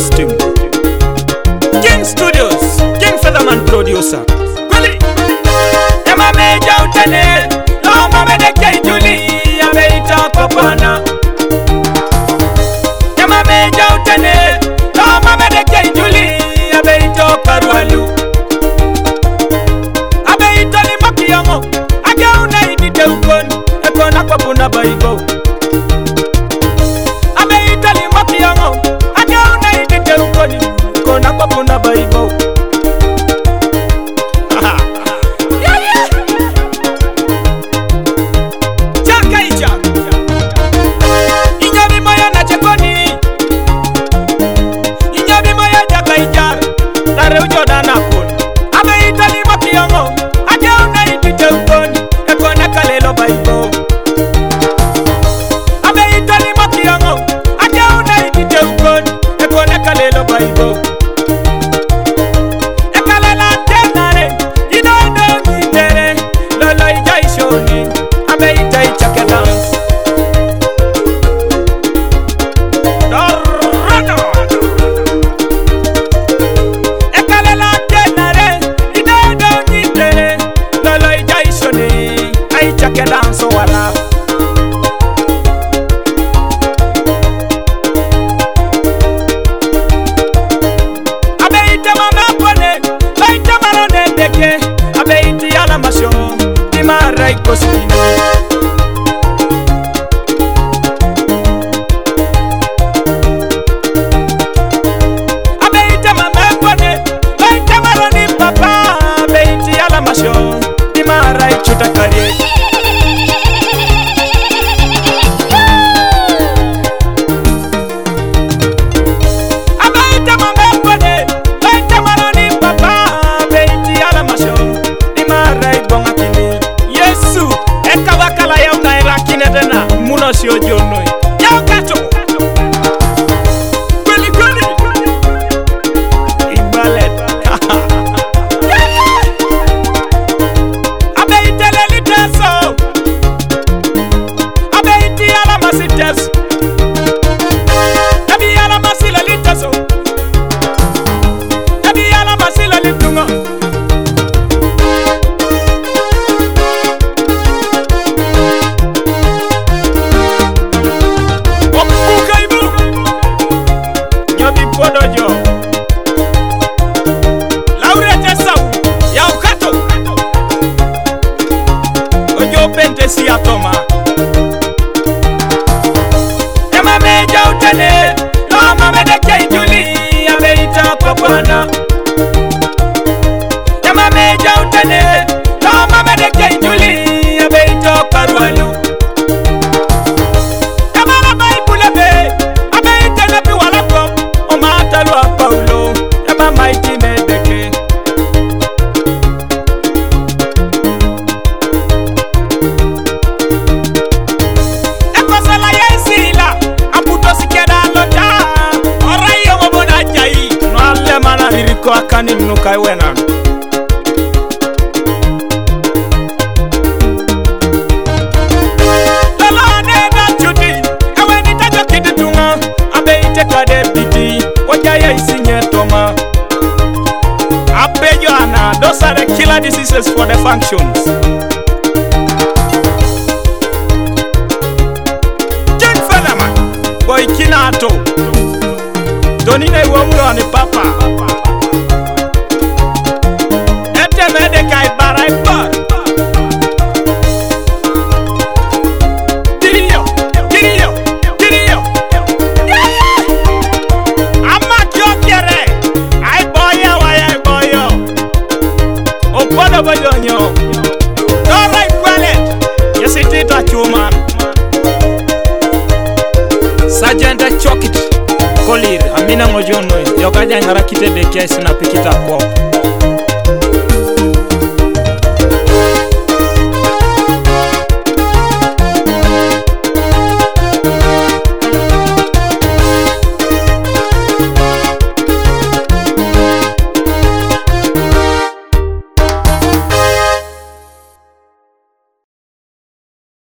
system. King Studios, King Featherman producer. Kweli Ema meja utene Loma medeke Juli Abeita kwa bwana. Ema meja utene Loma medeke Juli Abeita kwa rualu. Abeita lima kiyamo Aga una idite ukoni Ekona kwa puna baibo. Abeita lima kiyamo Aga una idite ukoni Ekona kwa puna baibo. Those are the killer diseases for the functions. King Featherman, boy Kinato, Donine Womulo ni papa. Ete medeka ibarai bar. Kirio. Ama kiokere. Ai boya waya boyo. Opada bayonyo. Dora ikwale. Yesitita chuma. Sergeant Chokit Kolir Amina Mojono Yokaja ngara kite de kiasi na pikita kwa